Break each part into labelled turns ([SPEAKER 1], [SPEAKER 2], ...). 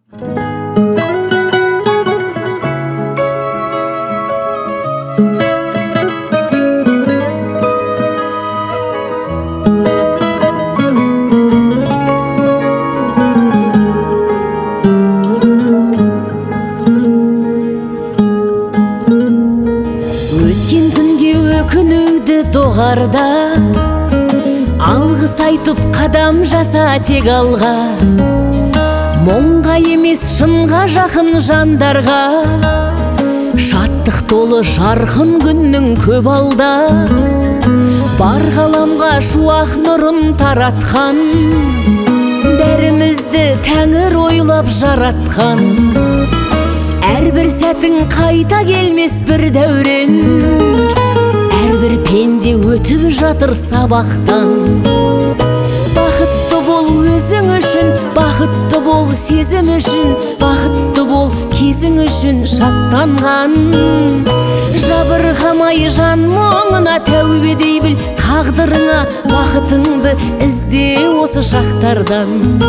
[SPEAKER 1] Өткен күнге өкінуді доғарда, алғыс айтып қадам жаса тек алға. Мұңға емес шынға жақын жандарға, шаттық толы жарқын күннің көп алда. Бар ғаламға шуақ нұрын таратқан, бәрімізді Тәңір ойлап жаратқан. Әрбір сәтің қайта келмес бір дәурен, әрбір пенде өтіп жатыр сабақтан. Бақытты бол өзің үшін, бақытты бол сезім үшін, бақытты бол кезің үшін шаттанған. Жабырғамай жан мұңына тәубе дей біл, тағдырыңа бақытыңды ізде осы шақтардан.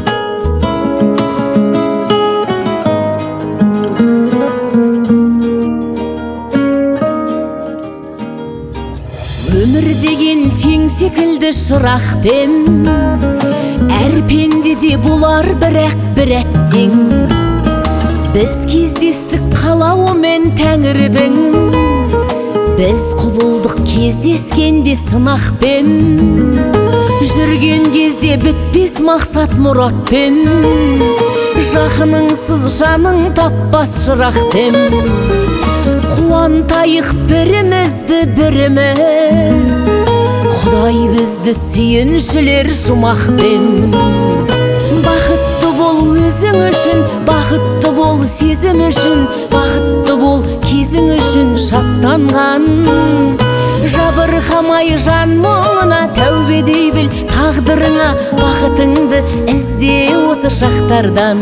[SPEAKER 1] Өмір деген тең секілді шырақпен, әр пендеде болар бір әттең. Біз кездестік қалауымен Тәңірдің, біз құбылдық кездескенде сынақпен. Жүрген кезде бітпес мақсат мұратпен, жақыныңсыз жаның таппас жырақтен. Қуантайық бірімізді біріміз, Құдай бізді сүйіншілер жұмақпен. Бақытты бол өзің үшін, бақытты бол сезім үшін, бақытты бол кезің үшін шаттанған. Жабырқамай жан мұңына тәубе дей біл, тағдырыңа бақытыңды ізде осы шақтардан.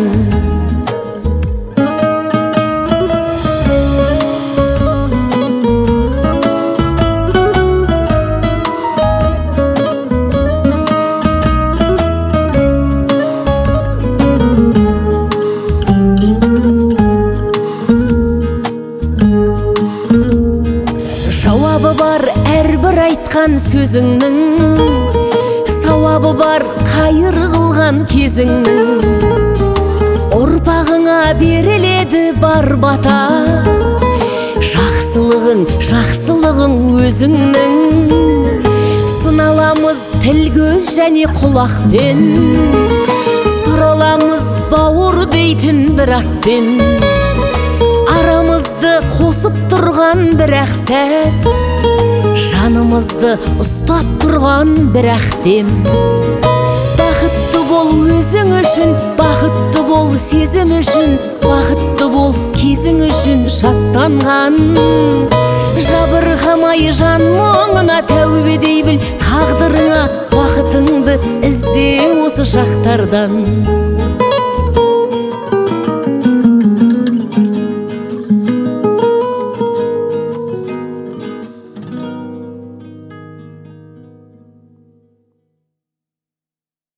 [SPEAKER 1] Жауабы бар әрбір айтқан сөзіңнің, сауабы бар қайыр қылған кезіңнің. Ұрпағыңа беріледі бар бата, жақсылығың өзіңнің. Сыналамыз тіл көз және құлақпен, сұраламыз бауыр дейтін бір атпен. Арамызды қосып тұрған бір сәт, жанымызды ұстап тұрған бір дем. Бақытты бол өзің үшін, бақытты бол сезім үшін, бақытты бол кезің үшін шаттанған. Жабырқамай жан мұңына тәубе дей біл, тағдырыңа бақытыңды ізде осы шақтардан.